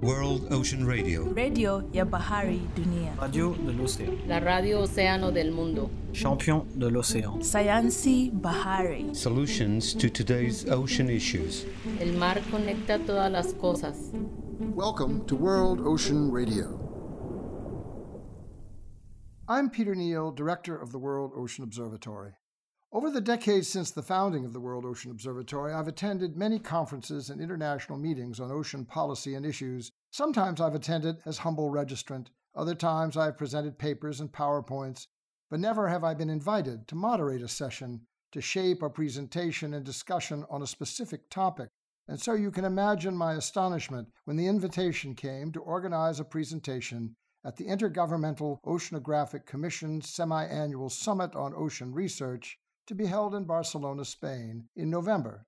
World Ocean Radio. Radio ya Bahari Dunia. Radio de l'océan. La radio océano del mundo. Champion de l'océan. Sayansi Bahari. Solutions to today's ocean issues. El mar conecta todas las cosas. Welcome to World Ocean Radio. I'm Peter Neal, Director of the World Ocean Observatory. Over the decades since the founding of the World Ocean Observatory, I've attended many conferences and international meetings on ocean policy and issues. Sometimes I've attended as humble registrant, other times I've presented papers and PowerPoints, but never have I been invited to moderate a session, to shape a presentation and discussion on a specific topic. And so you can imagine my astonishment when the invitation came to organize a presentation at the Intergovernmental Oceanographic Commission's semi-annual Summit on Ocean Research to be held in Barcelona, Spain, in November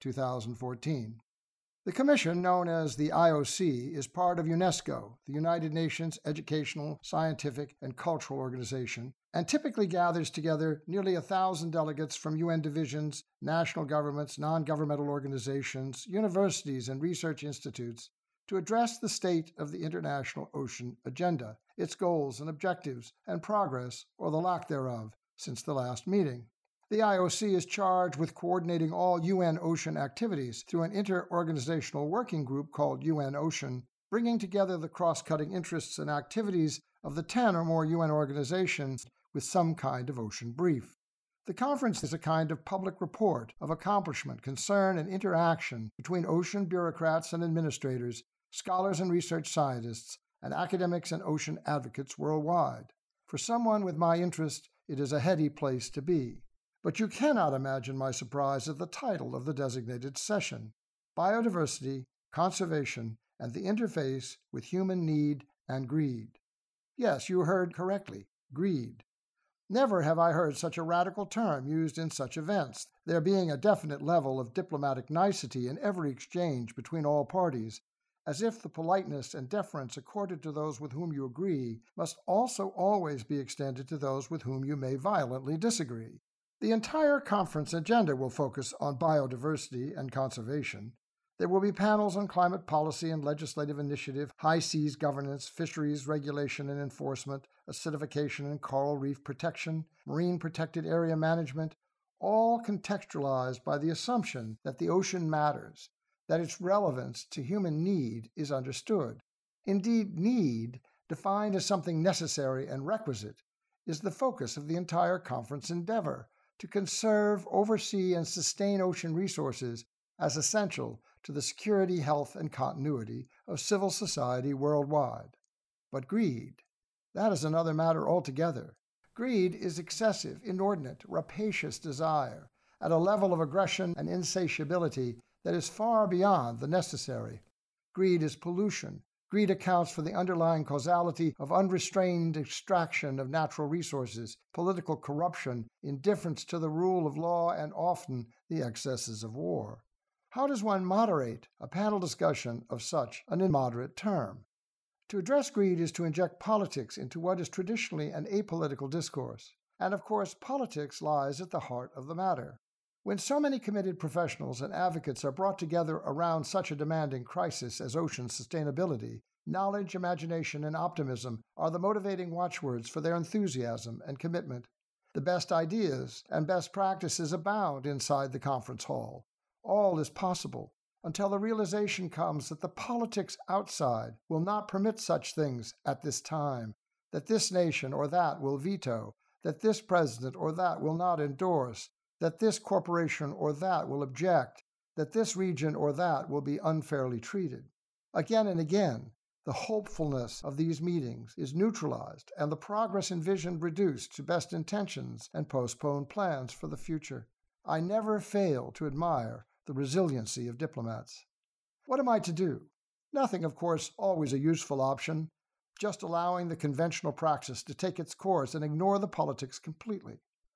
2014. The commission, known as the IOC, is part of UNESCO, the United Nations Educational, Scientific, and Cultural Organization, and typically gathers together nearly 1,000 delegates from UN divisions, national governments, non-governmental organizations, universities, and research institutes to address the state of the international ocean agenda, its goals and objectives, and progress, or the lack thereof, since the last meeting. The IOC is charged with coordinating all UN ocean activities through an inter-organizational working group called UN Ocean, bringing together the cross-cutting interests and activities of the 10 or more UN organizations with some kind of ocean brief. The conference is a kind of public report of accomplishment, concern, and interaction between ocean bureaucrats and administrators, scholars and research scientists, and academics and ocean advocates worldwide. For someone with my interest, it is a heady place to be. But you cannot imagine my surprise at the title of the designated session: Biodiversity, Conservation, and the Interface with Human Need and Greed. Yes, you heard correctly, greed. Never have I heard such a radical term used in such events, there being a definite level of diplomatic nicety in every exchange between all parties, as if the politeness and deference accorded to those with whom you agree must also always be extended to those with whom you may violently disagree. The entire conference agenda will focus on biodiversity and conservation. There will be panels on climate policy and legislative initiative, high seas governance, fisheries regulation and enforcement, acidification and coral reef protection, marine protected area management, all contextualized by the assumption that the ocean matters, that its relevance to human need is understood. Indeed, need, defined as something necessary and requisite, is the focus of the entire conference endeavor, to conserve, oversee, and sustain ocean resources as essential to the security, health, and continuity of civil society worldwide. But greed, that is another matter altogether. Greed is excessive, inordinate, rapacious desire at a level of aggression and insatiability that is far beyond the necessary. Greed is pollution. Greed accounts for the underlying causality of unrestrained extraction of natural resources, political corruption, indifference to the rule of law, and often the excesses of war. How does one moderate a panel discussion of such an immoderate term? To address greed is to inject politics into what is traditionally an apolitical discourse. And of course, politics lies at the heart of the matter. When so many committed professionals and advocates are brought together around such a demanding crisis as ocean sustainability, knowledge, imagination, and optimism are the motivating watchwords for their enthusiasm and commitment. The best ideas and best practices abound inside the conference hall. All is possible until the realization comes that the politics outside will not permit such things at this time, that this nation or that will veto, that this president or that will not endorse, that this corporation or that will object, that this region or that will be unfairly treated. Again and again, the hopefulness of these meetings is neutralized and the progress envisioned reduced to best intentions and postponed plans for the future. I never fail to admire the resiliency of diplomats. What am I to do? Nothing, of course, always a useful option, just allowing the conventional praxis to take its course and ignore the politics completely.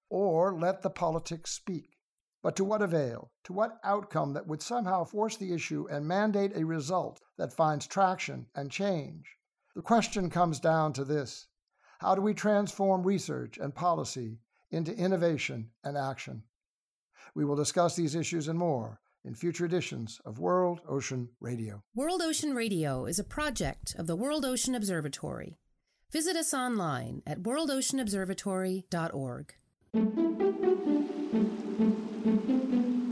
Or let the politics speak. But to what avail? To what outcome that would somehow force the issue and mandate a result that finds traction and change? The question comes down to this: how do we transform research and policy into innovation and action? We will discuss these issues and more in future editions of World Ocean Radio. World Ocean Radio is a project of the World Ocean Observatory. Visit us online at worldoceanobservatory.org.